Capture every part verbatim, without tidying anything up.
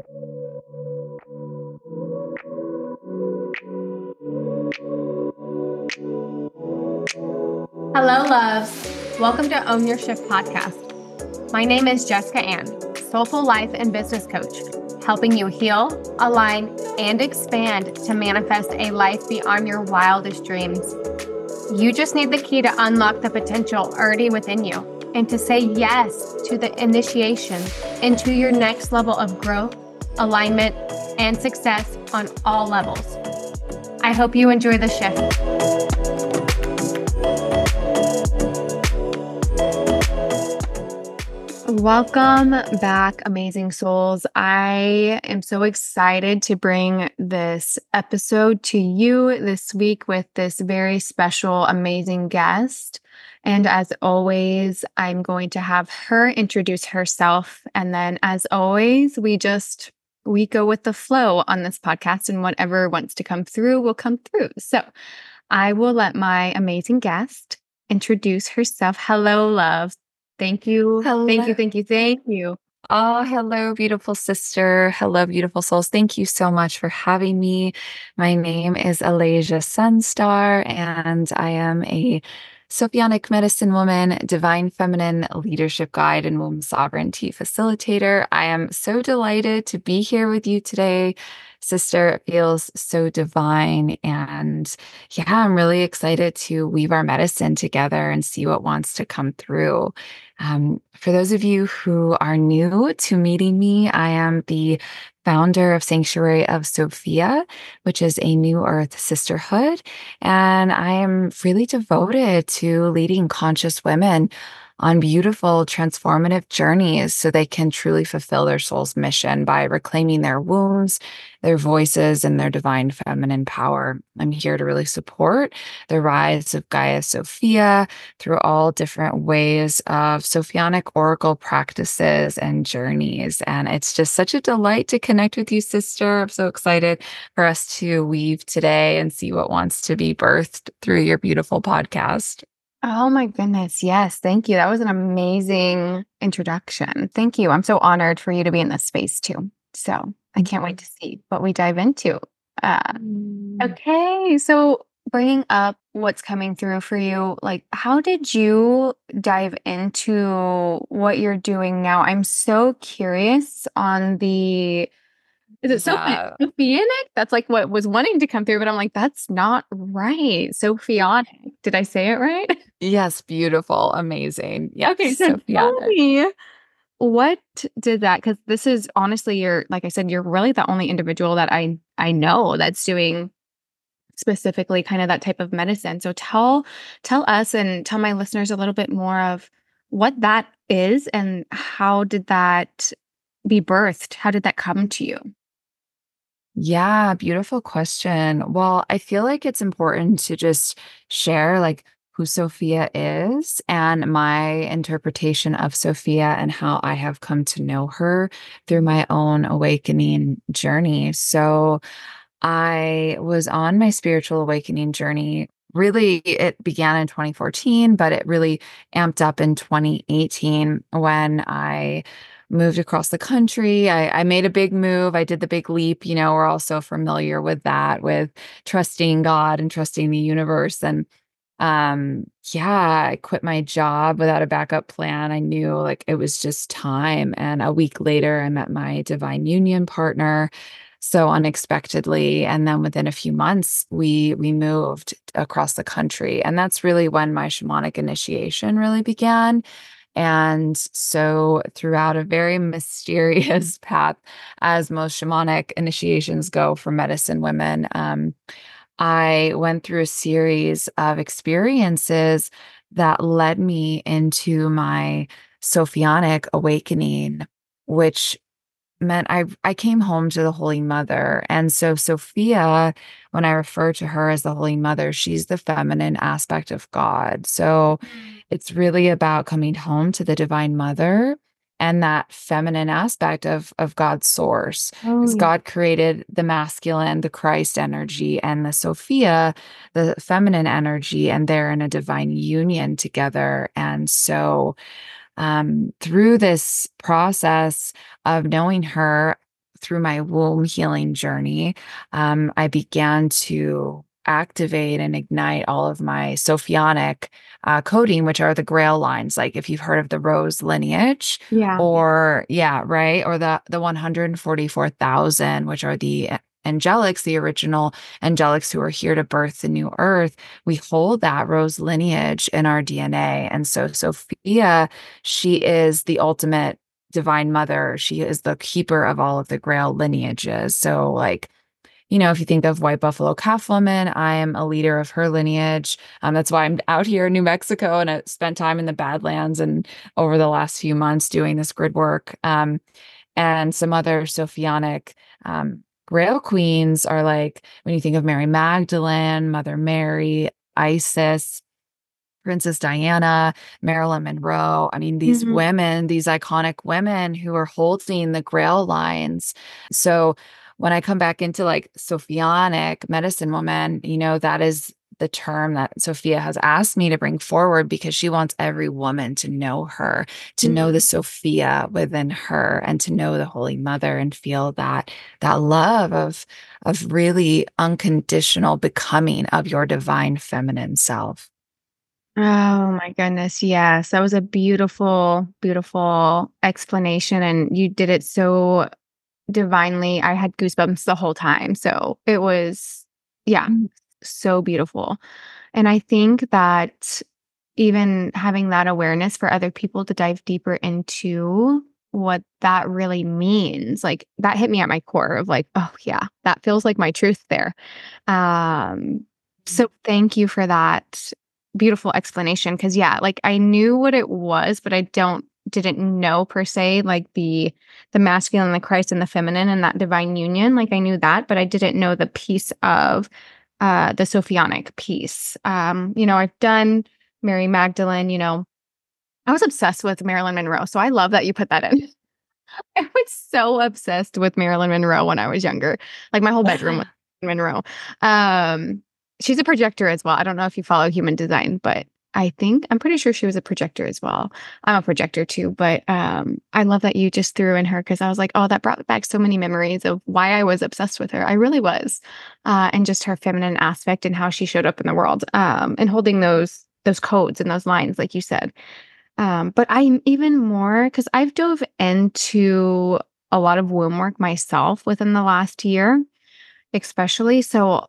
Hello, loves. Welcome to Own Your Shift podcast. My name is Jessica Ann, soulful life and business coach, helping you heal, align, and expand to manifest a life beyond your wildest dreams. You just need the key to unlock the potential already within you and to say yes to the initiation into your next level of growth, alignment, and success on all levels. I hope you enjoy the shift. Welcome back, amazing souls. I am so excited to bring this episode to you this week with this very special, amazing guest. And as always, I'm going to have her introduce herself. And then as always, we just, we go with the flow on this podcast, and whatever wants to come through will come through. So I will let my amazing guest introduce herself. Hello, love. Thank you. Hello. Thank you. Thank you. Thank you. Oh, hello, beautiful sister. Hello, beautiful souls. Thank you so much for having me. My name is Alasia Sunstar, and I am a Sophionic medicine woman, divine feminine leadership guide, and womb sovereignty facilitator. I am so delighted to be here with you today, sister. It feels so divine. And yeah, I'm really excited to weave our medicine together and see what wants to come through. Um, for those of you who are new to meeting me, I am the founder of Sanctuary of Sophia, which is a New Earth sisterhood. And I am really devoted to leading conscious women on beautiful, transformative journeys so they can truly fulfill their soul's mission by reclaiming their wombs, their voices, and their divine feminine power. I'm here to really support the rise of Gaia Sophia through all different ways of Sophionic oracle practices and journeys. And it's just such a delight to connect with you, sister. I'm so excited for us to weave today and see what wants to be birthed through your beautiful podcast. Oh my goodness. Yes. Thank you. That was an amazing introduction. Thank you. I'm so honored for you to be in this space too. So I can't wait to see what we dive into. Uh, okay. So bringing up what's coming through for you, like, how did you dive into what you're doing now? I'm so curious on the Is it Yeah. Sophionic? That's like what was wanting to come through, but I'm like, that's not right. Sophionic. Did I say it right? Yes, beautiful, amazing. Yes, Okay, so tell Sophionic. me, what did that? Because this is honestly, you're like I said, you're really the only individual that I I know that's doing specifically kind of that type of medicine. So tell tell us and tell my listeners a little bit more of what that is and how did that be birthed? How did that come to you? Yeah, beautiful question. Well, I feel like it's important to just share like who Sophia is and my interpretation of Sophia and how I have come to know her through my own awakening journey. So I was on my spiritual awakening journey. Really, it began in twenty fourteen, but it really amped up in twenty eighteen when I moved across the country. I, I made a big move. I did the big leap. You know, we're all so familiar with that, with trusting God and trusting the universe. And um, yeah, I quit my job without a backup plan. I knew like it was just time. And a week later, I met my divine union partner so unexpectedly. And then within a few months, we we moved across the country. And that's really when my shamanic initiation really began. And so, throughout a very mysterious path, as most shamanic initiations go for medicine women, um, I went through a series of experiences that led me into my Sophionic awakening, which meant I I came home to the Holy Mother. And so Sophia, when I refer to her as the Holy Mother, she's the feminine aspect of God. So it's really about coming home to the Divine Mother and that feminine aspect of of God's source. Oh, Because yeah. God created the masculine, the Christ energy, and the Sophia, the feminine energy, and they're in a divine union together. And so um, through this process of knowing her through my womb healing journey, um, I began to activate and ignite all of my Sophionic uh, coding, which are the Grail lines. Like if you've heard of the Rose lineage, Yeah. or yeah, right, or the the one hundred forty-four thousand, which are the angelics, the original angelics who are here to birth the new earth. We hold that Rose lineage in our D N A, and so Sophia, she is the ultimate divine mother. She is the keeper of all of the Grail lineages. So, like, you know, if you think of White Buffalo Calf Woman, I am a leader of her lineage. Um, that's why I'm out here in New Mexico, and I spent time in the Badlands and over the last few months doing this grid work. Um, and some other Sophionic um, Grail queens are like, when you think of Mary Magdalene, Mother Mary, Isis, Princess Diana, Marilyn Monroe. I mean, these Mhm. women, these iconic women who are holding the Grail lines. So when I come back into like Sophionic medicine woman, you know, that is the term that Sophia has asked me to bring forward because she wants every woman to know her, to know the Mhm. Sophia within her, and to know the Holy Mother and feel that that love of of really unconditional becoming of your divine feminine self. Oh my goodness. Yes. That was a beautiful, beautiful explanation. And you did it so divinely. I had goosebumps the whole time. So it was, yeah, so beautiful. And I think that even having that awareness for other people to dive deeper into what that really means, like that hit me at my core of like, oh yeah, that feels like my truth there. Um, so thank you for that beautiful explanation. Cause yeah, like I knew what it was, but I don't didn't know per se like the the masculine, the Christ, and the feminine and that divine union. Like I knew that, but I didn't know the piece of uh the Sophionic piece. Um, you know, I've done Mary Magdalene, you know, I was obsessed with Marilyn Monroe. So I love that you put that in. I was so obsessed with Marilyn Monroe when I was younger. Like my whole bedroom was Monroe. Um, she's a projector as well. I don't know if you follow human design, but I think I'm pretty sure she was a projector as well. I'm a projector too, but um, I love that you just threw in her because I was like, oh, that brought back so many memories of why I was obsessed with her. I really was, uh, and just her feminine aspect and how she showed up in the world, um, and holding those those codes and those lines, like you said. Um, but I'm even more because I've dove into a lot of womb work myself within the last year, especially. So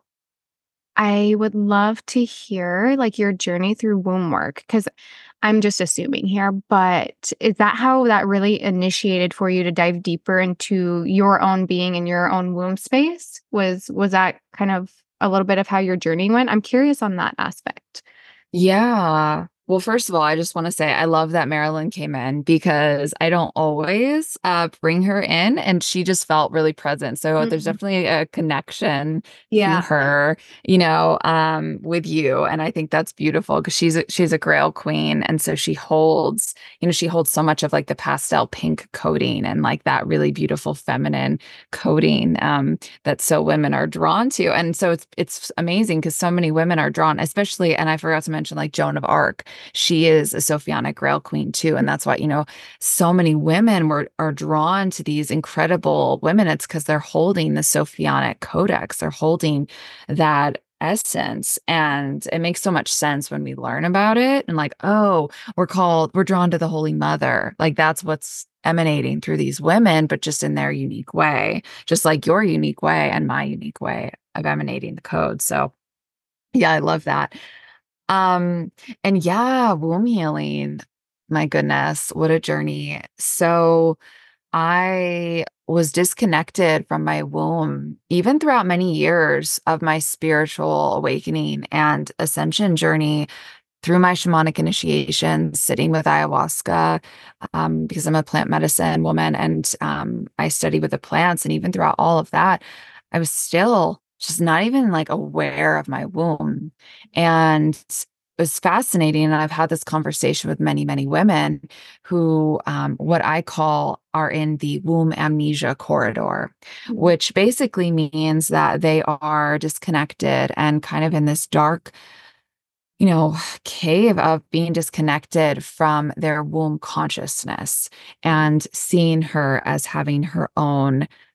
I would love to hear like your journey through womb work because I'm just assuming here, but is that how that really initiated for you to dive deeper into your own being and your own womb space? Was was that kind of a little bit of how your journey went? I'm curious on that aspect. Yeah. Well, first of all, I just want to say I love that Marilyn came in because I don't always uh, bring her in, and she just felt really present. So there's Mhm. definitely a connection to Yeah. her, you know, um, with you, and I think that's beautiful because she's a, she's a Grail queen, and so she holds, you know, she holds so much of like the pastel pink coding and like that really beautiful feminine coding um, that so women are drawn to, and so it's it's amazing because so many women are drawn, especially, and I forgot to mention like Joan of Arc. She is a Sophionic Grail queen too. And that's why, you know, so many women were are drawn to these incredible women. It's because they're holding the Sophionic Codex. They're holding that essence. And it makes so much sense when we learn about it. And like, oh, we're called, we're drawn to the Holy Mother. Like that's what's emanating through these women, but just in their unique way, just like your unique way and my unique way of emanating the code. So yeah, I love that. Um, and yeah, womb healing. My goodness, what a journey. So I was disconnected from my womb, even throughout many years of my spiritual awakening and ascension journey through my shamanic initiation, sitting with ayahuasca, um, because I'm a plant medicine woman and um, I study with the plants. And even throughout all of that, I was still just not even like aware of my womb. And it was fascinating. And I've had this conversation with many, many women who, um, what I call, are in the womb amnesia corridor, Mhm. which basically means that they are disconnected and kind of in this dark, you know, cave of being disconnected from their womb consciousness and seeing her as having her own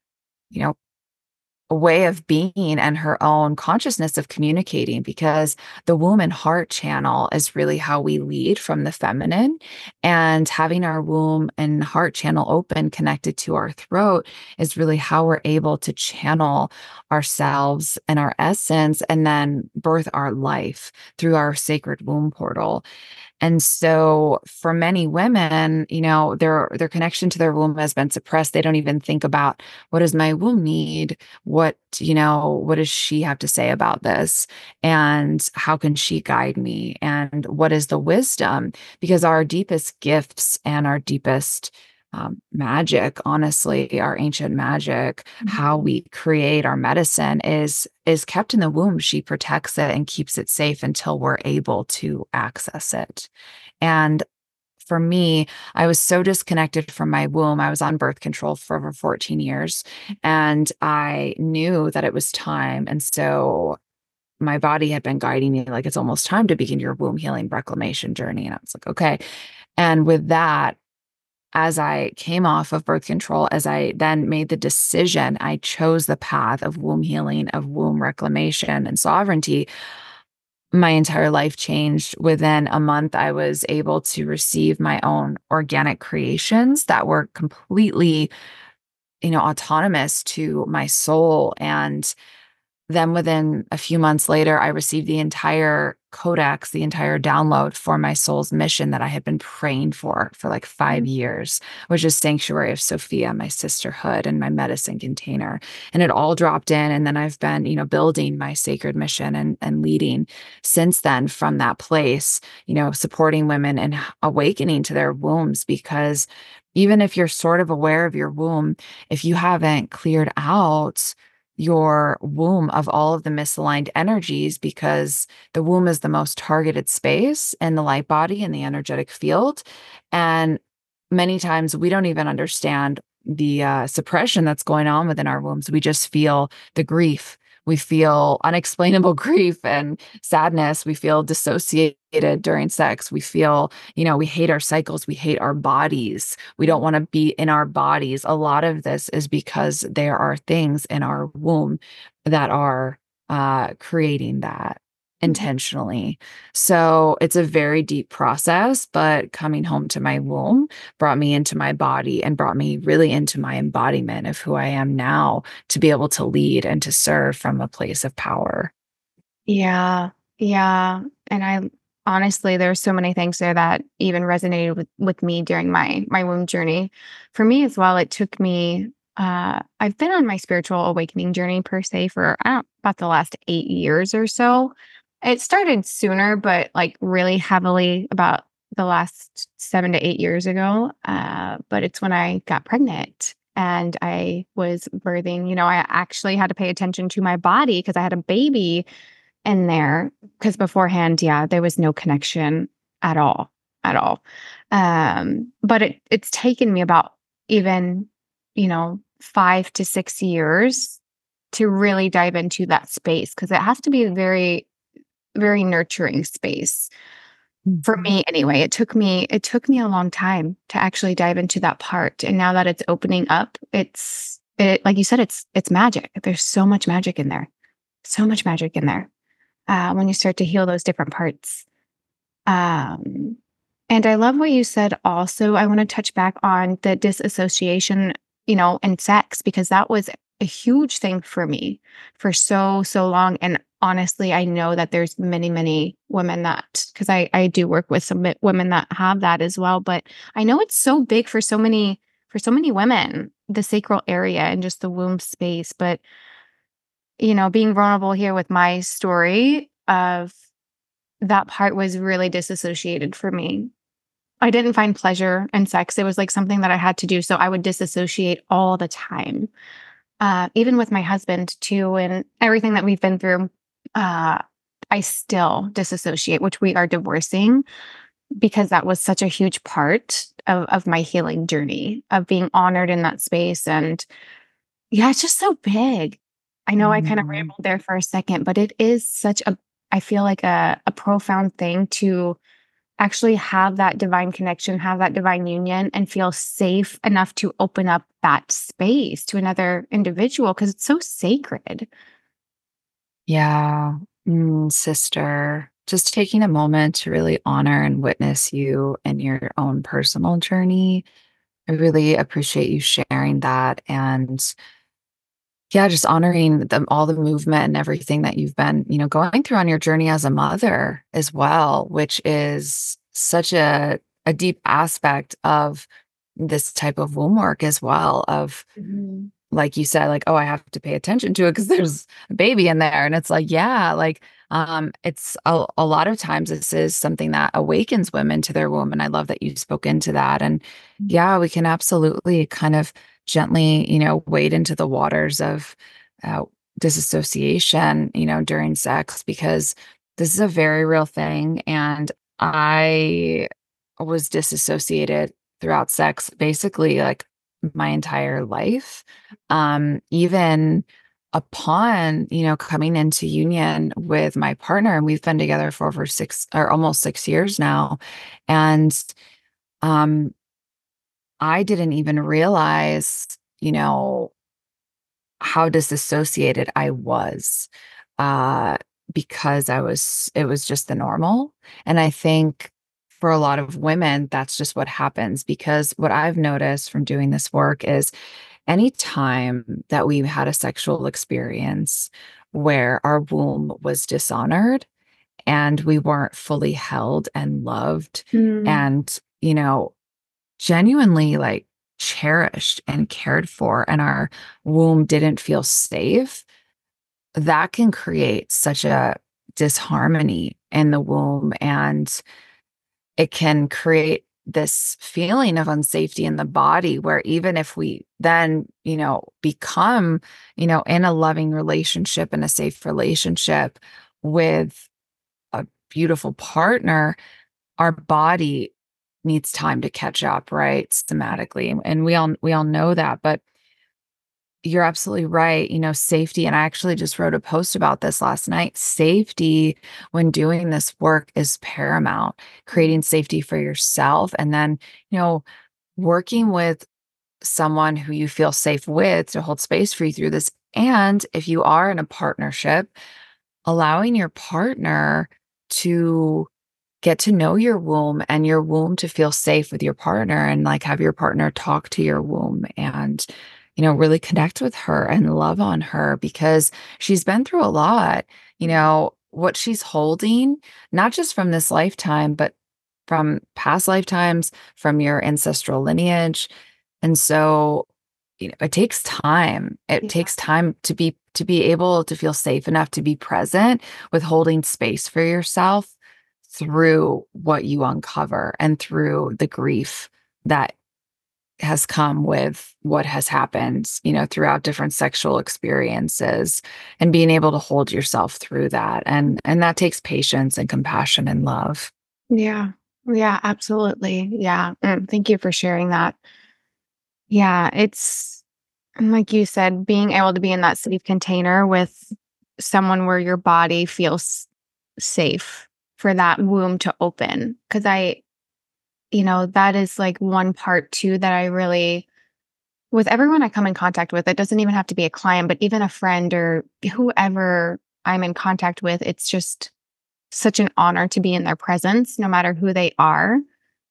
you know, a way of being and her own consciousness of communicating, because the womb and heart channel is really how we lead from the feminine. And having our womb and heart channel open, connected to our throat, is really how we're able to channel ourselves and our essence and then birth our life through our sacred womb portal. And so for many women, you know, their their connection to their womb has been suppressed. They don't even think about, what does my womb need? What, you know, what does she have to say about this? And how can she guide me? And what is the wisdom? Because our deepest gifts and our deepest um, magic, honestly, our ancient magic, how we create our medicine is is kept in the womb. She protects it and keeps it safe until we're able to access it. And for me, I was so disconnected from my womb. I was on birth control for over fourteen years, and I knew that it was time. And so my body had been guiding me, like, it's almost time to begin your womb healing reclamation journey. And I was like, okay. And with that, as I came off of birth control, as I then made the decision, I chose the path of womb healing, of womb reclamation and sovereignty. My entire life changed. Within a month, I was able to receive my own organic creations that were completely, you know, autonomous to my soul. And then within a few months later, I received the entire codex, the entire download for my soul's mission that I had been praying for for like five years, which is Sanctuary of Sophia, my sisterhood and my medicine container. And it all dropped in. And then I've been, you know, building my sacred mission and, and leading since then from that place, you know, supporting women and awakening to their wombs. Because even if you're sort of aware of your womb, if you haven't cleared out your womb of all of the misaligned energies, because the womb is the most targeted space in the light body and the energetic field. And many times we don't even understand the uh, suppression that's going on within our wombs. We just feel the grief. We feel unexplainable grief and sadness. We feel dissociated during sex. We feel, you know, we hate our cycles. We hate our bodies. We don't want to be in our bodies. A lot of this is because there are things in our womb that are uh, creating that intentionally. So it's a very deep process, but coming home to my womb brought me into my body and brought me really into my embodiment of who I am now, to be able to lead and to serve from a place of power. Yeah. Yeah. And I honestly, there's so many things there that even resonated with, with me during my my womb journey. For me as well, it took me uh I've been on my spiritual awakening journey per se for I don't about the last eight years or so. It started sooner, but like really heavily about the last seven to eight years ago. Uh, but it's when I got pregnant and I was birthing. You know, I actually had to pay attention to my body because I had a baby in there, because beforehand, yeah, there was no connection at all, at all. Um, but it it's taken me about even, you know, five to six years to really dive into that space, because it has to be a very, very nurturing space for Mhm. me anyway. It took me it took me a long time to actually dive into that part. And now that it's opening up, it's it like you said, it's it's magic. There's so much magic in there. So much magic in there uh, when you start to heal those different parts. Um, and I love what you said also. I want to touch back on the disassociation, you know, and sex, because that was a huge thing for me for so, so long. And honestly, I know that there's many, many women that, because I, I do work with some women that have that as well. But I know it's so big for so many, for so many women, the sacral area and just the womb space. But you know, being vulnerable here with my story of that part was really disassociated for me. I didn't find pleasure in sex. It was like something that I had to do. So I would disassociate all the time. Uh, even with my husband too, and everything that we've been through, uh, I still disassociate, which we are divorcing because that was such a huge part of, of my healing journey, of being honored in that space. And yeah, it's just so big. I know I kind of Mhm. rambled there for a second, but it is such a, I feel like a, a profound thing to actually have that divine connection, have that divine union, and feel safe enough to open up that space to another individual because it's so sacred. Yeah. Mm, sister, just taking a moment to really honor and witness you and your own personal journey. I really appreciate you sharing that. And yeah, just honoring the, all the movement and everything that you've been, you know, going through on your journey as a mother as well, which is such a, a deep aspect of this type of womb work as well, of Mhm. like you said, like, oh, I have to pay attention to it because there's a baby in there. And it's like, yeah, like, um, it's a, a lot of times this is something that awakens women to their womb. And I love that you spoke into that. And yeah, we can absolutely kind of gently, you know, wade into the waters of uh, disassociation, you know, during sex, because this is a very real thing. And I was disassociated throughout sex, basically like my entire life. Um, even upon, you know, coming into union with my partner, and we've been together for over six or almost six years now. And um, I didn't even realize, you know, how disassociated I was, uh, because I was, it was just the normal. And I think for a lot of women, that's just what happens, because what I've noticed from doing this work is anytime that we had a sexual experience where our womb was dishonored and we weren't fully held and loved Mm. and, you know, genuinely like cherished and cared for, and our womb didn't feel safe, that can create such a disharmony in the womb. And it can create this feeling of unsafety in the body, where even if we then, you know, become, you know, in a loving relationship and a safe relationship with a beautiful partner, our body needs time to catch up, right? Somatically. And we all we all know that. But you're absolutely right. You know, safety. And I actually just wrote a post about this last night. Safety when doing this work is paramount, creating safety for yourself. And then, you know, working with someone who you feel safe with to hold space for you through this. And if you are in a partnership, allowing your partner to get to know your womb and your womb to feel safe with your partner, and like have your partner talk to your womb and, you know, really connect with her and love on her, because she's been through a lot, you know, what she's holding, not just from this lifetime, but from past lifetimes, from your ancestral lineage. And so, you know, it takes time. It Yeah. takes time to be to be able to feel safe enough to be present with holding space for yourself through what you uncover and through the grief that has come with what has happened, you know, throughout different sexual experiences, and being able to hold yourself through that. And and that takes patience and compassion and love. Yeah. Yeah, absolutely. Yeah. Mm, thank you for sharing that. Yeah, it's and like you said, being able to be in that safe container with someone where your body feels safe for that womb to open. Cause I, you know, that is like one part too that I really, with everyone I come in contact with, it doesn't even have to be a client, but even a friend or whoever I'm in contact with, it's just such an honor to be in their presence, no matter who they are,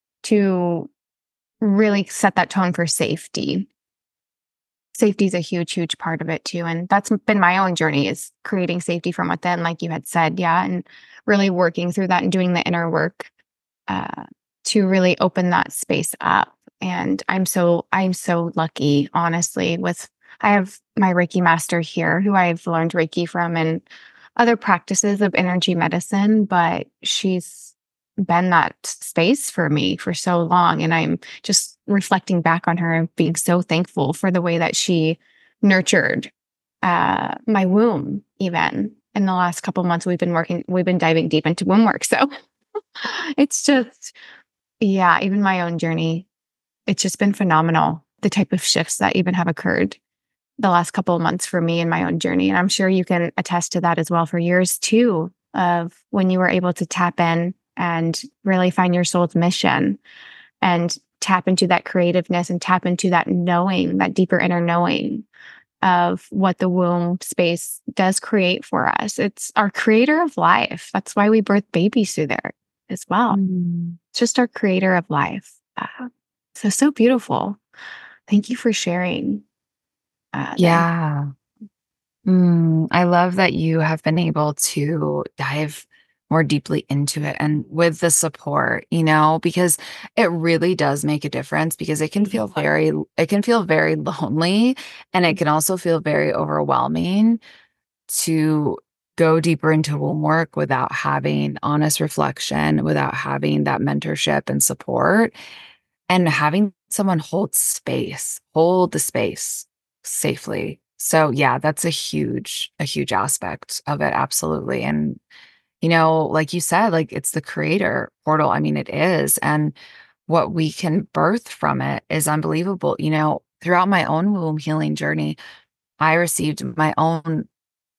to really set that tone for safety. Safety is a huge, huge part of it too. And that's been my own journey, is creating safety from within, like you had said. Yeah. And really working through that and doing the inner work uh, to really open that space up. And I'm so, I'm so lucky, honestly, with, I have my Reiki master here who I've learned Reiki from and other practices of energy medicine, but she's been that space for me for so long. And I'm just reflecting back on her and being so thankful for the way that she nurtured uh, my womb, even in the last couple months. We've been working, we've been diving deep into womb work. So it's just, yeah, even my own journey, it's just been phenomenal. The type of shifts that even have occurred the last couple of months for me in my own journey. And I'm sure you can attest to that as well for yours too, of when you were able to tap in and really find your soul's mission and tap into that creativeness and tap into that knowing, that deeper inner knowing of what the womb space does create for us. It's our creator of life. That's why we birth babies through there as well. Mm. It's just our creator of life. Uh, so, so beautiful. Thank you for sharing uh, that. Yeah. Mm, I love that you have been able to dive more deeply into it and with the support, you know, because it really does make a difference because it can feel very, it can feel very lonely and it can also feel very overwhelming to go deeper into womb work without having honest reflection, without having that mentorship and support, and having someone hold space, hold the space safely. So yeah, that's a huge, a huge aspect of it. Absolutely. And, you know, like you said, like it's the creator portal. I mean, it is. And what we can birth from it is unbelievable. You know, throughout my own womb healing journey, I received my own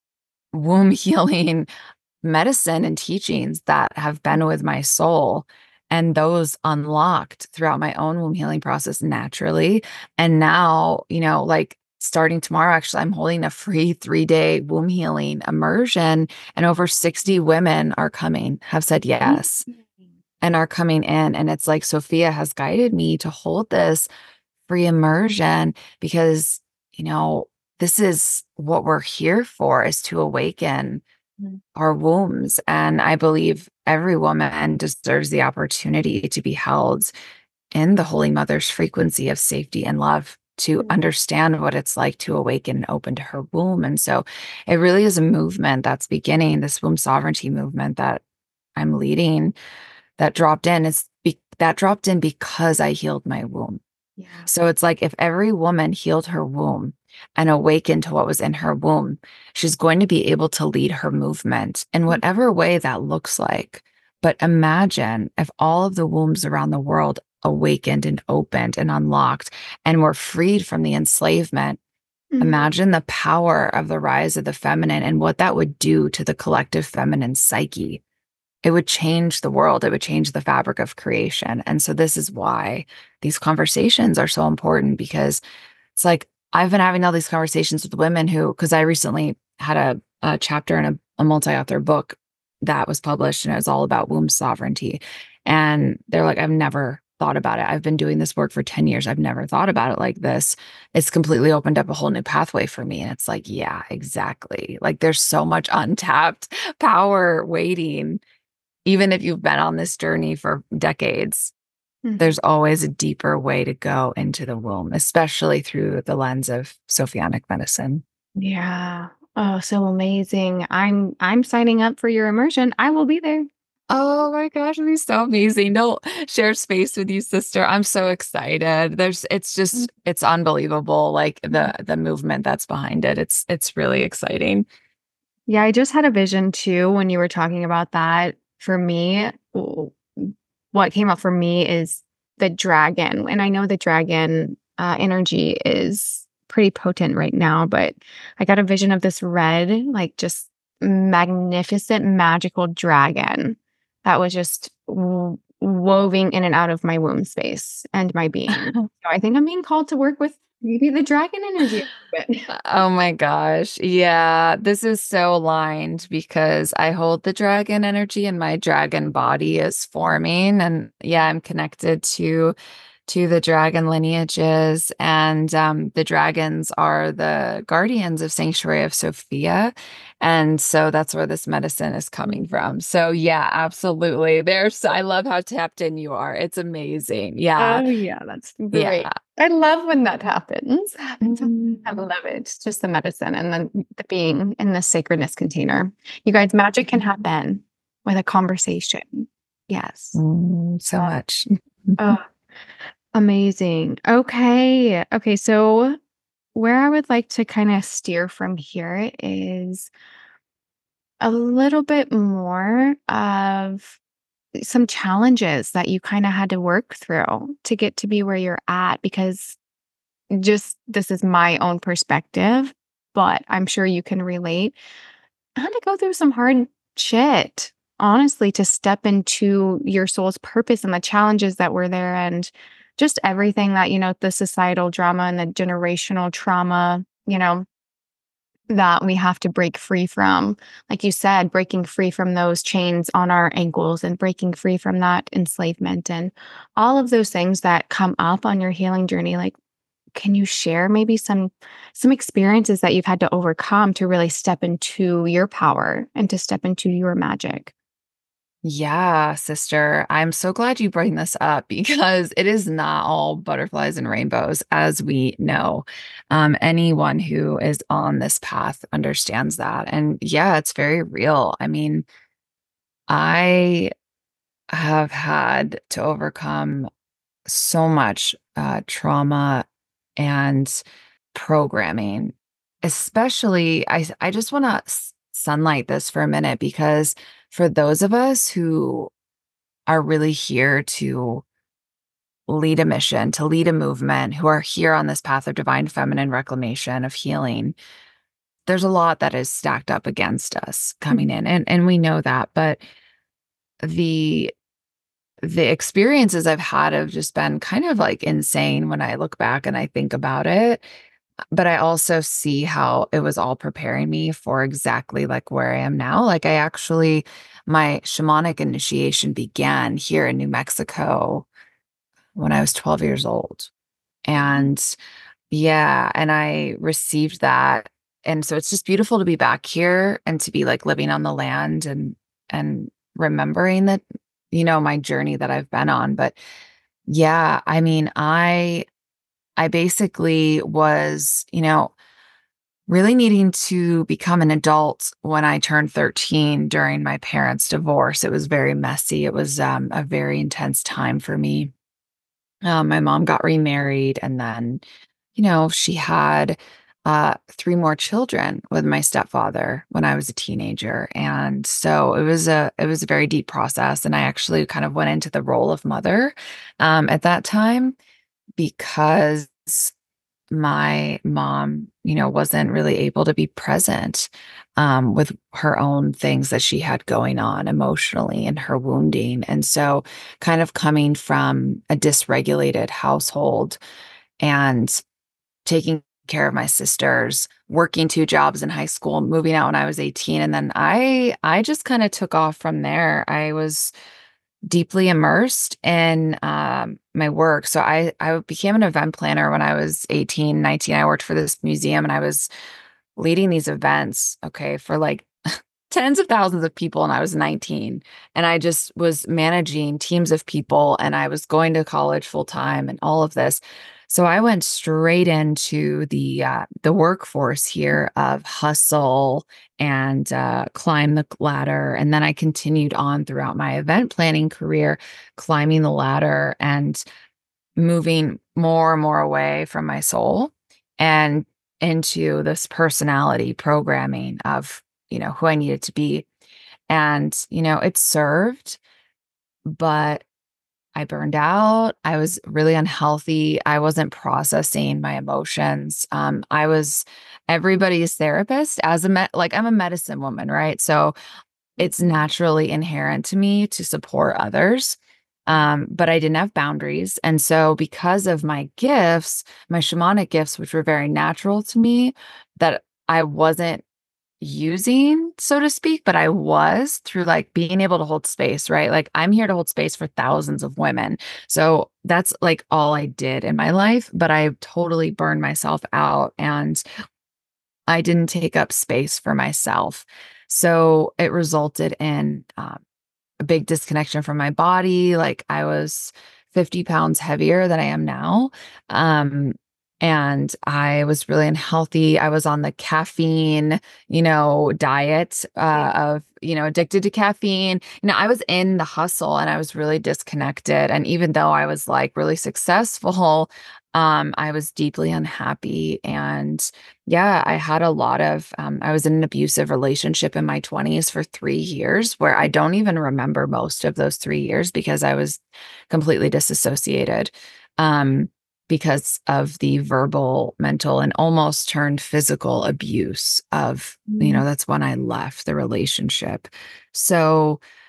womb healing medicine and teachings that have been with my soul. And those unlocked throughout my own womb healing process naturally. And now, you know, like starting tomorrow, actually, I'm holding a free three day womb healing immersion, and over sixty women are coming, have said yes, and are coming in. And it's like Sophia has guided me to hold this free immersion because, you know, this is what we're here for, is to awaken Mhm. our wombs. And I believe every woman deserves the opportunity to be held in the Holy Mother's frequency of safety and love, to understand what it's like to awaken and open to her womb. And so it really is a movement that's beginning, this womb sovereignty movement that I'm leading, that dropped in. Is be- that dropped in because I healed my womb. Yeah. So it's like if every woman healed her womb and awakened to what was in her womb, she's going to be able to lead her movement in whatever way that looks like. But imagine if all of the wombs around the world awakened and opened and unlocked and were freed from the enslavement. Mhm. Imagine the power of the rise of the feminine and what that would do to the collective feminine psyche. It would change the world. It would change the fabric of creation. And so this is why these conversations are so important, because it's like I've been having all these conversations with women who, because I recently had a, a chapter in a, a multi-author book that was published, and it was all about womb sovereignty. And they're like, I've never thought about it. I've been doing this work for ten years. I've never thought about it like this. It's completely opened up a whole new pathway for me. And it's like, yeah, exactly. Like there's so much untapped power waiting. Even if you've been on this journey for decades, Mhm. there's always a deeper way to go into the womb, especially through the lens of Sophianic medicine. Yeah. Oh, so amazing. I'm I'm signing up for your immersion. I will be there. Oh my gosh, it'd be so amazing. Don't share space with you, sister. I'm so excited. There's it's just it's unbelievable, like the the movement that's behind it. It's it's really exciting. Yeah, I just had a vision too when you were talking about that. For me, w- what came up for me is the dragon. And I know the dragon uh, energy is pretty potent right now, but I got a vision of this red, like just magnificent, magical dragon that was just w- woving in and out of my womb space and my being. So I think I'm being called to work with maybe the dragon energy a bit. Oh my gosh. Yeah, this is so aligned because I hold the dragon energy and my dragon body is forming. And yeah, I'm connected to to the dragon lineages. And um, the dragons are the guardians of Sanctuary of Sophia. And so that's where this medicine is coming from. So yeah, absolutely. There's I love how tapped in you are. It's amazing. Yeah. Oh, yeah, that's great. Yeah. I love when that happens. Happens. I Mhm. love it. It's just the medicine and then the being in the sacredness container. You guys, magic can happen with a conversation. Yes. Mm, so Uh, much. oh, amazing. Okay. Okay. So, where I would like to kind of steer from here is a little bit more of some challenges that you kind of had to work through to get to be where you're at because just this is my own perspective, but I'm sure you can relate. I had to go through some hard shit. honestly to step into your soul's purpose and the challenges that were there and just everything that, you know, the societal drama and the generational trauma, you know, that we have to break free from. Like you said, breaking free from those chains on our ankles and breaking free from that enslavement and all of those things that come up on your healing journey. Like, can you share maybe some some experiences that you've had to overcome to really step into your power and to step into your magic? Yeah, sister. I'm so glad you bring this up because it is not all butterflies and rainbows, as we know. Um, anyone who is on this path understands that. And yeah, it's very real. I mean, I have had to overcome so much uh, trauma and programming, especially. I, I just want to sunlight this for a minute because for those of us who are really here to lead a mission, to lead a movement, who are here on this path of divine feminine reclamation, of healing, there's a lot that is stacked up against us coming in. And and we know that. But the the experiences I've had have just been kind of like insane when I look back and I think about it. But I also see how it was all preparing me for exactly like where I am now. Like I actually, my shamanic initiation began here in New Mexico when I was twelve years old. And yeah, and I received that. And so it's just beautiful to be back here and to be like living on the land and and remembering that, you know, my journey that I've been on. But yeah, I mean, I I basically was, you know, really needing to become an adult when I turned thirteen during my parents' divorce. It was very messy. It was um, a very intense time for me. Um, my mom got remarried, and then, you know, she had uh, three more children with my stepfather when I was a teenager, and so it was a it was a very deep process. And I actually kind of went into the role of mother um, at that time because my mom, you know, wasn't really able to be present um, with her own things that she had going on emotionally and her wounding. And so, kind of coming from a dysregulated household and taking care of my sisters, working two jobs in high school, moving out when I was eighteen, and then I I just kind of took off from there. I was deeply immersed in um, my work. So I I became an event planner when I was eighteen, nineteen. I worked for this museum and I was leading these events, okay, for like tens of thousands of people and I was nineteen. And I just was managing teams of people and I was going to college full time and all of this. So I went straight into the uh, the workforce here of hustle and uh, climb the ladder. And then I continued on throughout my event planning career, climbing the ladder and moving more and more away from my soul and into this personality programming of, you know, who I needed to be. And, you know, it served, but I burned out. I was really unhealthy. I wasn't processing my emotions. Um, I was everybody's therapist as a med- like I'm a medicine woman, right? So it's naturally inherent to me to support others. Um, but I didn't have boundaries. And so because of my gifts, my shamanic gifts, which were very natural to me, that I wasn't using, so to speak, but I was through like being able to hold space, right? Like I'm here to hold space for thousands of women. So that's like all I did in my life, but I totally burned myself out and I didn't take up space for myself. So it resulted in um, a big disconnection from my body. Like I was fifty pounds heavier than I am now. Um, and I was really unhealthy. I was on the caffeine, you know, diet uh, of, you know, addicted to caffeine. You know, I was in the hustle and I was really disconnected. And even though I was like really successful, um, I was deeply unhappy. And yeah, I had a lot of, um, I was in an abusive relationship in my twenties for three years where I don't even remember most of those three years because I was completely disassociated um, because of the verbal, mental, and almost turned physical abuse of, you know, Mm. that's when I left the relationship. So,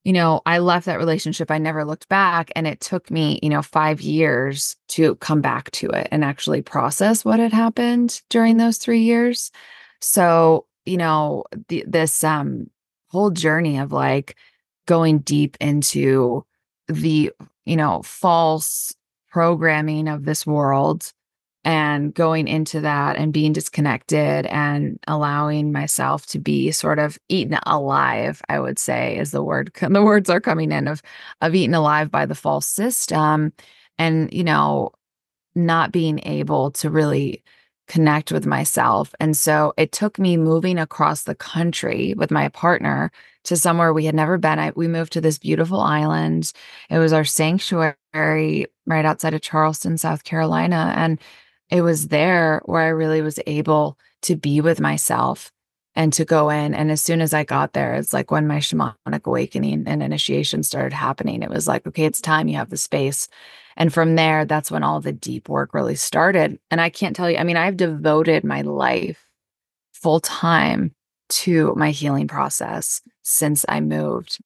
you know, I left that relationship. I never looked back. And it took me, you know, five years to come back to it and actually process what had happened during those three years. So, you know, the, this um, whole journey of like going deep into the, you know, false programming of this world and going into that and being disconnected and allowing myself to be sort of eaten alive, I would say is the word. The words are coming in of of eaten alive by the false system. And, you know, not being able to really connect with myself. And so it took me moving across the country with my partner to somewhere we had never been. I, we moved to this beautiful island. It was our sanctuary right outside of Charleston, South Carolina. And it was there where I really was able to be with myself and to go in. And as soon as I got there, it's like when my shamanic awakening and initiation started happening, it was like, okay, it's time. You have the space. And from there, that's when all the deep work really started. And I can't tell you, I mean, I've devoted my life full time to my healing process since I moved.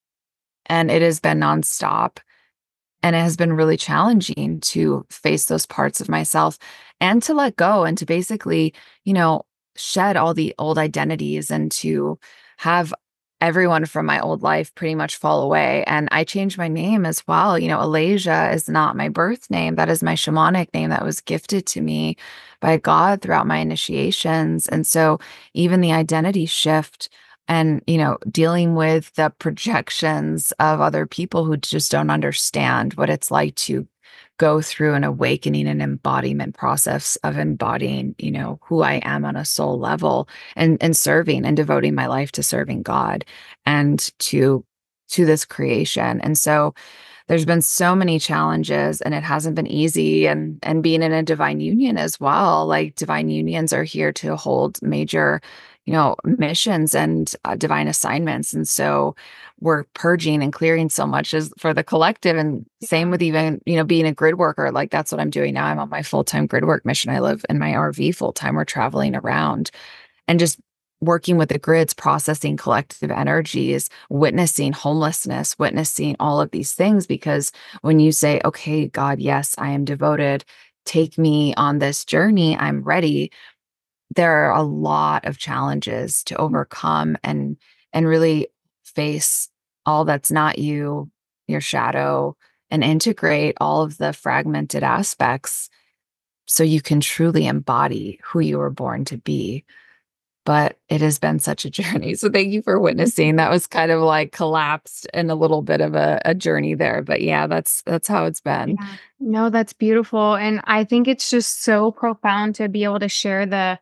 And it has been nonstop. And it has been really challenging to face those parts of myself and to let go and to basically, you know, shed all the old identities and to have everyone from my old life pretty much fall away. And I changed my name as well. You know, Alasia is not my birth name. That is my shamanic name that was gifted to me by God throughout my initiations. And so even the identity shift and, you know, dealing with the projections of other people who just don't understand what it's like to go through an awakening and embodiment process of embodying, you know, who I am on a soul level and and serving and devoting my life to serving God and to to this creation. And so there's been so many challenges and it hasn't been easy, and and being in a divine union as well. Like divine unions are here to hold major, you know, missions and uh, divine assignments. And so we're purging and clearing so much as for the collective. And same with even, you know, being a grid worker. Like that's what I'm doing now. I'm on my full-time grid work mission. I live in my R V full time. We're traveling around and just working with the grids, processing collective energies, witnessing homelessness, witnessing all of these things. Because when you say, okay, God, yes, I am devoted, take me on this journey, I'm ready, there are a lot of challenges to overcome and and really face all that's not you, your shadow, and integrate all of the fragmented aspects so you can truly embody who you were born to be. But it has been such a journey. So thank you for witnessing. That was kind of like collapsed in a little bit of a, a journey there. But yeah, that's that's how it's been. Yeah. No, that's beautiful. And I think it's just so profound to be able to share the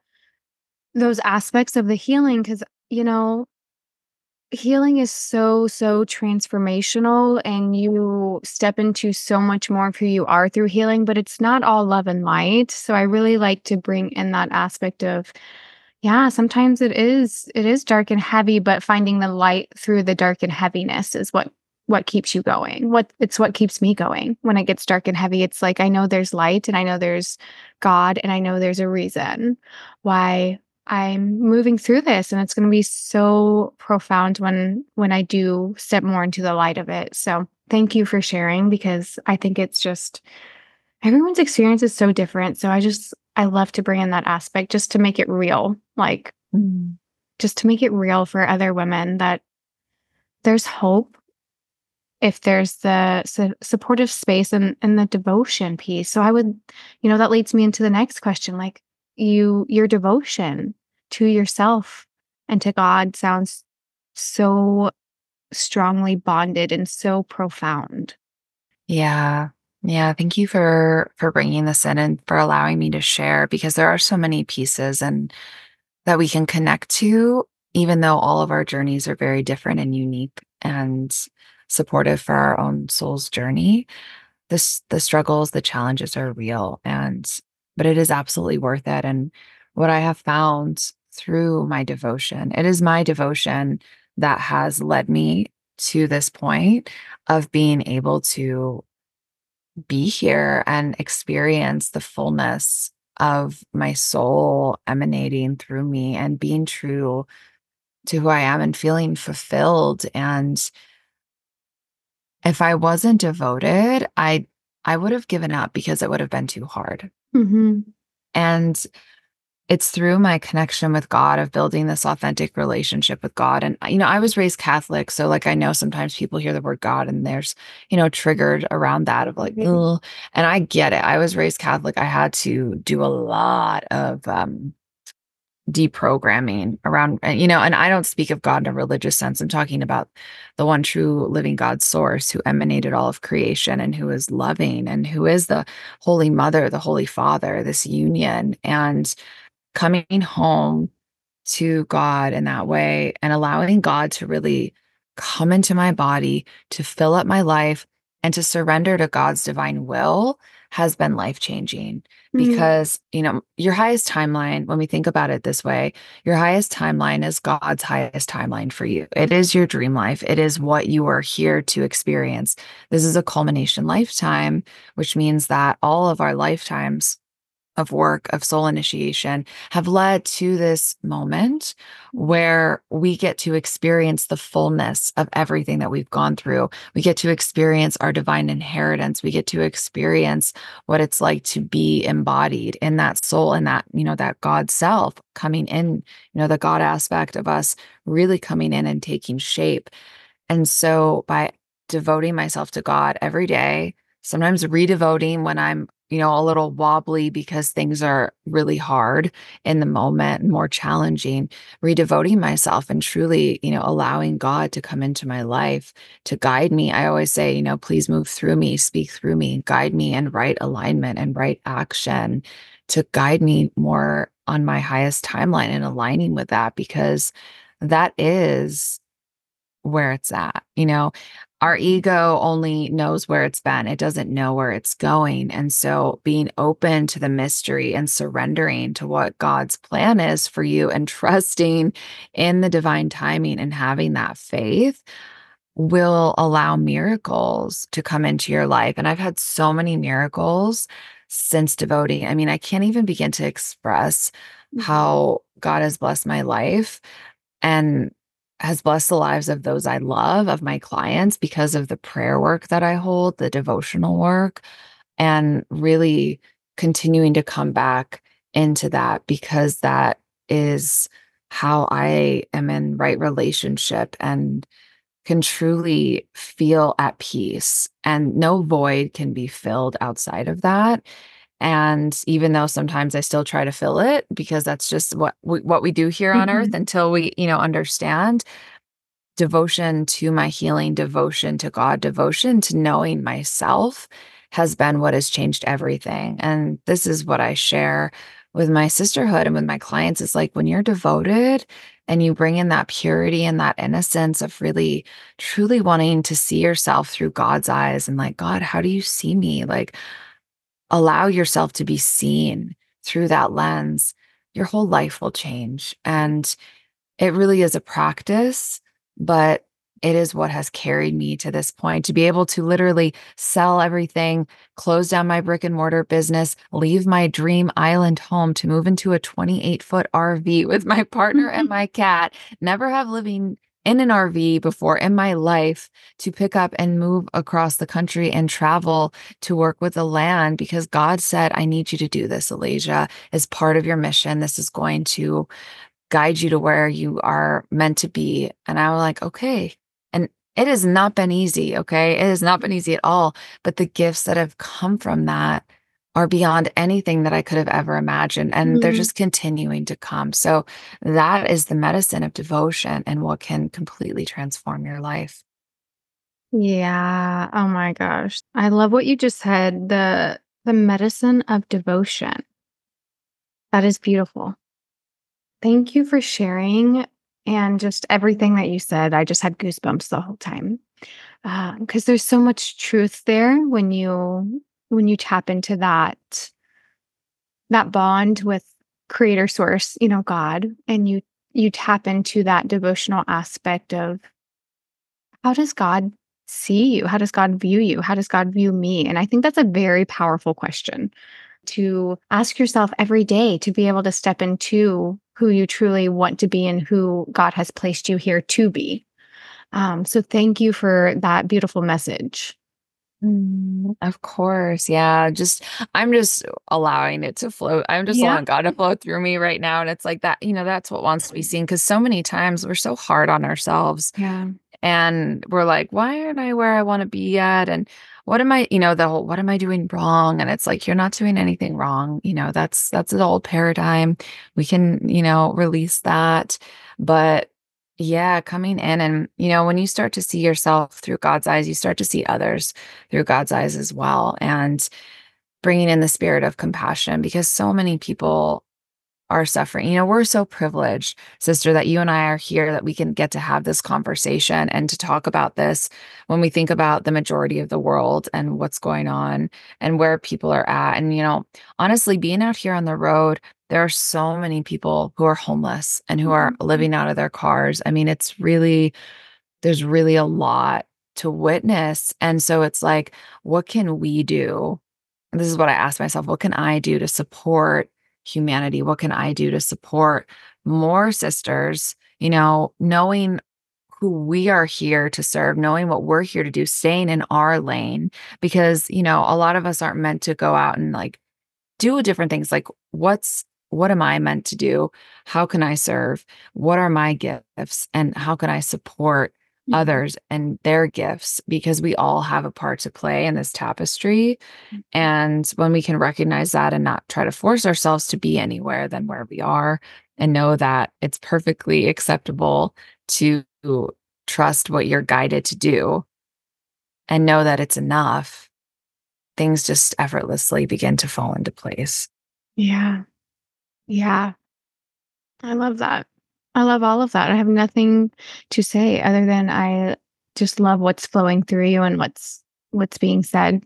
those aspects of the healing because, you know, healing is so, so transformational and you step into so much more of who you are through healing, but it's not all love and light. So I really like to bring in that aspect of, yeah, sometimes it is it is dark and heavy, but finding the light through the dark and heaviness is what what keeps you going. What it's what keeps me going. When it gets dark and heavy, it's like I know there's light and I know there's God and I know there's a reason why I'm moving through this and it's going to be so profound when when I do step more into the light of it. So, thank you for sharing because I think it's just everyone's experience is so different. So I just I love to bring in that aspect just to make it real. Like Mm. just to make it real for other women that there's hope if there's the su- supportive space and, and the devotion piece. So I would, you know, that leads me into the next question. Like you, your devotion to yourself and to God sounds so strongly bonded and so profound. Yeah. Yeah, thank you for for bringing this in and for allowing me to share because there are so many pieces and that we can connect to even though all of our journeys are very different and unique and supportive for our own soul's journey. This the struggles, the challenges are real and but it is absolutely worth it. And what I have found through my devotion, it is my devotion that has led me to this point of being able to be here and experience the fullness of my soul emanating through me and being true to who I am and feeling fulfilled and if I wasn't devoted, I I would have given up because it would have been too hard. Hmm. And it's through my connection with God of building this authentic relationship with God. And, you know, I was raised Catholic. So, like, I know sometimes people hear the word God and there's, you know, triggered around that of like, Right. ugh. And I get it. I was raised Catholic. I had to do a lot of um, deprogramming around, uh, you know, and I don't speak of God in a religious sense. I'm talking about the one true living God source who emanated all of creation and who is loving and who is the Holy Mother, the Holy Father, this union. And coming home to God in that way and allowing God to really come into my body, to fill up my life, and to surrender to God's divine will has been life changing. Mm. Because, you know, your highest timeline, when we think about it this way, your highest timeline is God's highest timeline for you. It is your dream life. It is what you are here to experience. This is a culmination lifetime, which means that all of our lifetimes of work, of soul initiation, have led to this moment where we get to experience the fullness of everything that we've gone through. We get to experience our divine inheritance. We get to experience what it's like to be embodied in that soul and that, you know, that God self coming in, you know, the God aspect of us really coming in and taking shape. And so by devoting myself to God every day, sometimes redevoting when I'm, you know, a little wobbly because things are really hard in the moment and more challenging, redevoting myself and truly, you know, allowing God to come into my life to guide me. I always say, you know, please move through me, speak through me, guide me in right alignment and right action to guide me more on my highest timeline and aligning with that because that is where it's at. You know, our ego only knows where it's been, it doesn't know where it's going. And so being open to the mystery and surrendering to what God's plan is for you and trusting in the divine timing and having that faith will allow miracles to come into your life. And I've had so many miracles since devoting. I mean, I can't even begin to express how God has blessed my life and has blessed the lives of those I love, of my clients, because of the prayer work that I hold, the devotional work, and really continuing to come back into that because that is how I am in right relationship and can truly feel at peace. And no void can be filled outside of that. And even though sometimes I still try to fill it because that's just what we, what we do here on earth Mhm. until we, you know, understand devotion to my healing, devotion to God, devotion to knowing myself has been what has changed everything. And this is what I share with my sisterhood and with my clients is like when you're devoted and you bring in that purity and that innocence of really truly wanting to see yourself through God's eyes and like, God, how do you see me? Like, allow yourself to be seen through that lens, your whole life will change. And it really is a practice, but it is what has carried me to this point to be able to literally sell everything, close down my brick and mortar business, leave my dream island home to move into a twenty-eight foot R V with my partner and my cat, never have living in an R V before in my life to pick up and move across the country and travel to work with the land because God said, I need you to do this, Alasia, as part of your mission. This is going to guide you to where you are meant to be. And I was like, okay. And it has not been easy. Okay. It has not been easy at all. But the gifts that have come from that are beyond anything that I could have ever imagined. And they're Mhm. just continuing to come. So that is the medicine of devotion and what can completely transform your life. Yeah. Oh my gosh. I love what you just said. The the medicine of devotion. That is beautiful. Thank you for sharing and just everything that you said. I just had goosebumps the whole time. Because there's so much truth there when you when you tap into that that bond with creator source, you know, God, and you you tap into that devotional aspect of how does God see you? How does God view you? How does God view me? And I think that's a very powerful question to ask yourself every day to be able to step into who you truly want to be and who God has placed you here to be. Um, so thank you for that beautiful message. Mm, of course. Yeah. Just, I'm just allowing it to flow. I'm just Yeah. allowing God to flow through me right now. And it's like that, you know, that's what wants to be seen. Cause so many times we're so hard on ourselves Yeah. and we're like, why aren't I where I want to be yet? And what am I, you know, the whole, what am I doing wrong? And it's like, you're not doing anything wrong. You know, that's, that's the old paradigm. We can, you know, release that. But yeah, coming in and, you know, when you start to see yourself through God's eyes, you start to see others through God's eyes as well. And bringing in the spirit of compassion because so many people are suffering. You know, we're so privileged, sister, that you and I are here, that we can get to have this conversation and to talk about this when we think about the majority of the world and what's going on and where people are at. And, you know, honestly, being out here on the road, there are so many people who are homeless and who are Mhm. living out of their cars. I mean, it's really, there's really a lot to witness. And so it's like, what can we do? And this is what I ask myself, what can I do to support humanity? What can I do to support more sisters? You know, knowing who we are here to serve, knowing what we're here to do, staying in our lane, because, you know, a lot of us aren't meant to go out and like do different things. Like, what's, what am I meant to do? How can I serve? What are my gifts? And how can I support Mhm. others and their gifts? Because we all have a part to play in this tapestry. Mhm. And when we can recognize that and not try to force ourselves to be anywhere than where we are, and know that it's perfectly acceptable to trust what you're guided to do and know that it's enough, things just effortlessly begin to fall into place. Yeah. Yeah. I love that. I love all of that. I have nothing to say other than I just love what's flowing through you and what's what's being said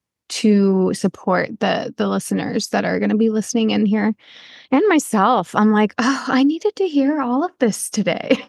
to support the the listeners that are going to be listening in here and myself. I'm like, "Oh, I needed to hear all of this today."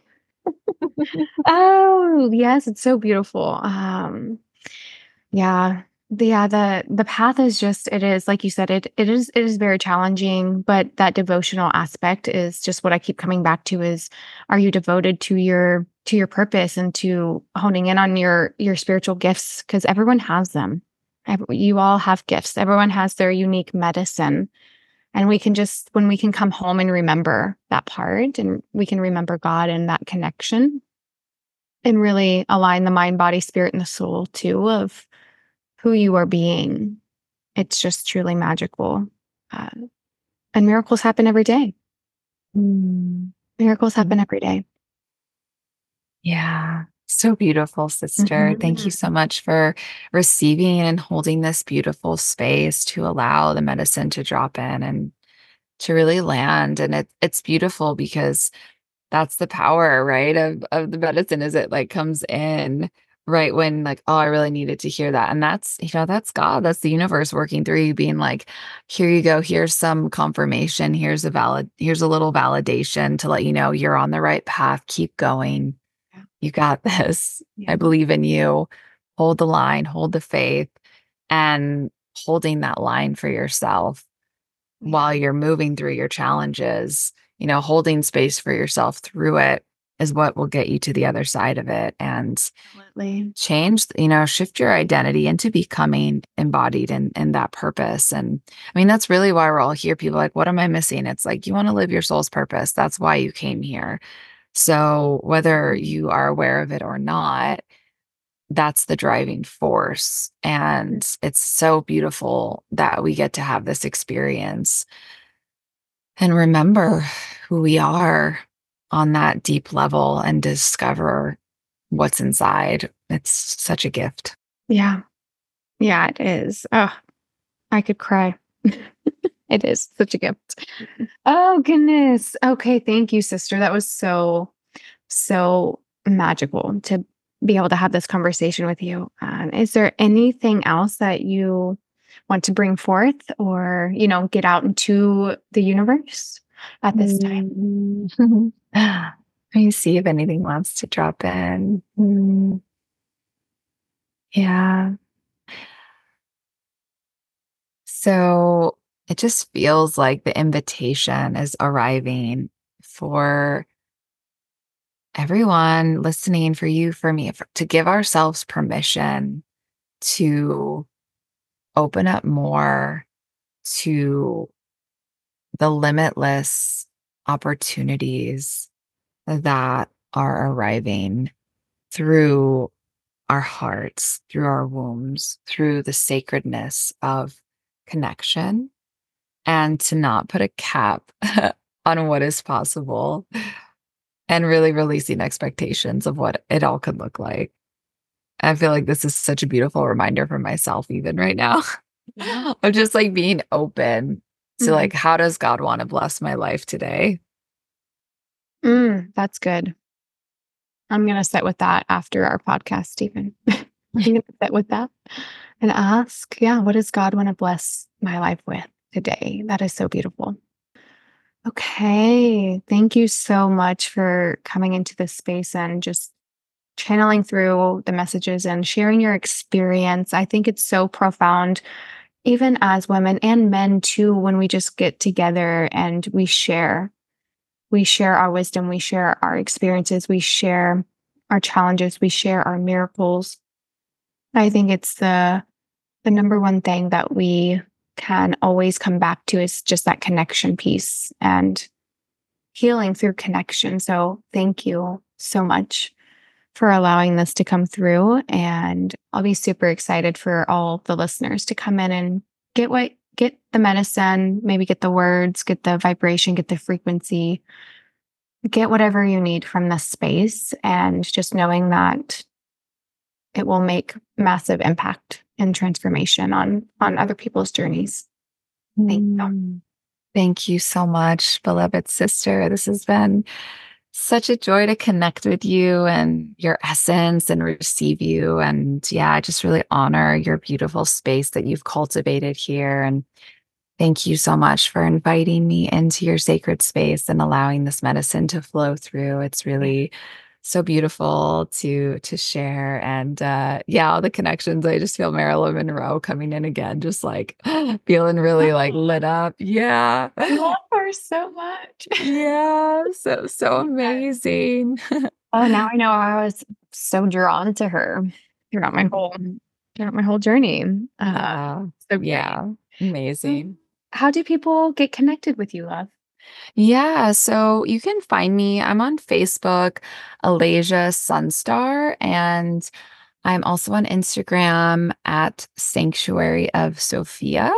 Oh, yes, it's so beautiful. Um, yeah. The yeah, the the path is just it is like you said, it it is it is very challenging, but that devotional aspect is just what I keep coming back to is are you devoted to your to your purpose and to honing in on your your spiritual gifts? Because everyone has them. Ev- You all have gifts. Everyone has their unique medicine. And we can just when we can come home and remember that part and we can remember God and that connection and really align the mind, body, spirit, and the soul too of who you are being. It's just truly magical. Uh, and miracles happen every day. Mm. Miracles happen every day. Yeah. So beautiful, sister. Thank you Mhm. so much for receiving and holding this beautiful space to allow the medicine to drop in and to really land. And it, it's beautiful because that's the power, right? Of of the medicine is it like comes in right when like, oh, I really needed to hear that. And that's, you know, that's God. That's the universe working through you, being like, here you go. Here's some confirmation. Here's a valid, here's a little validation to let you know you're on the right path. Keep going. Yeah. You got this. Yeah. I believe in you. Hold the line, hold the faith, and holding that line for yourself Yeah. while you're moving through your challenges, you know, holding space for yourself through it is what will get you to the other side of it and Absolutely. change, you know, shift your identity into becoming embodied in, in that purpose. And I mean, that's really why we're all here. People are like, what am I missing? It's like, you want to live your soul's purpose. That's why you came here. So whether you are aware of it or not, that's the driving force. And it's so beautiful that we get to have this experience and remember who we are on that deep level and discover what's inside. It's such a gift. Yeah. Yeah, it is. Oh, I could cry. It is such a gift. Oh, goodness. Okay. Thank you, sister. That was so, so magical to be able to have this conversation with you. Um, is there anything else that you want to bring forth or, you know, get out into the universe at this time? Mm. Let me see if anything wants to drop in. Mm, yeah. So it just feels like the invitation is arriving for everyone listening, for you, for me, for, to give ourselves permission to open up more to the limitless opportunities that are arriving through our hearts, through our wombs, through the sacredness of connection, and to not put a cap on what is possible and really releasing expectations of what it all could look like. I feel like this is such a beautiful reminder for myself, even right now, Yeah. of just like being open to Mhm. like, how does God want to bless my life today? Mm, that's good. I'm gonna sit with that after our podcast, Stephen. I'm gonna sit with that and ask, yeah, what does God want to bless my life with today? That is so beautiful. Okay. Thank you so much for coming into this space and just channeling through the messages and sharing your experience. I think it's so profound, even as women and men too, when we just get together and we share. We share our wisdom, we share our experiences, we share our challenges, we share our miracles. I think it's the the number one thing that we can always come back to is just that connection piece and healing through connection. So, thank you so much for allowing this to come through, and I'll be super excited for all the listeners to come in and get what get the medicine, maybe get the words, get the vibration, get the frequency, get whatever you need from this space, and just knowing that it will make massive impact and transformation on on other people's journeys. Thank you. Mm. Thank you so much, beloved sister. This has been such a joy to connect with you and your essence and receive you. And yeah, I just really honor your beautiful space that you've cultivated here. And thank you so much for inviting me into your sacred space and allowing this medicine to flow through. It's really so beautiful to to share. And uh yeah, all the connections. I just feel Marilyn Monroe coming in again, just like feeling really like lit up. Yeah. I love her so much. Yeah. So so amazing. Oh, now I know I was so drawn to her throughout my whole throughout my whole journey. Uh, Yeah. so great. Yeah. Mm. Amazing. How do people get connected with you, love? Yeah, so you can find me. I'm on Facebook, Alasia Sunstar, and I'm also on Instagram at Sanctuary of Sophia.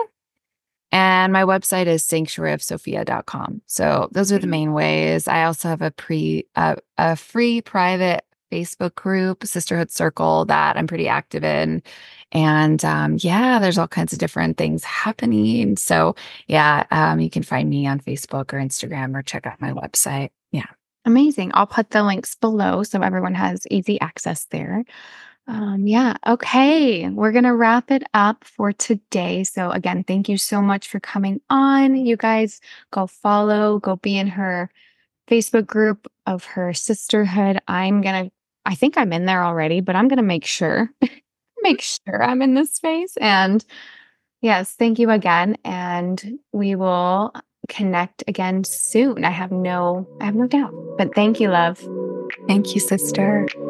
And my website is sanctuary of sophia dot com. So those are the main ways. I also have a pre uh, a free private Facebook group, Sisterhood Circle, that I'm pretty active in. And um, yeah, there's all kinds of different things happening. So yeah, um, you can find me on Facebook or Instagram or check out my website. Yeah. Amazing. I'll put the links below so everyone has easy access there. Um, yeah. Okay. We're going to wrap it up for today. So, again, thank you so much for coming on. You guys go follow, go be in her Facebook group of her sisterhood. I'm going to, I think I'm in there already, but I'm going to make sure, make sure I'm in this space. And yes, thank you again. And we will connect again soon. I have no, I have no doubt. But thank you, love. Thank you, sister.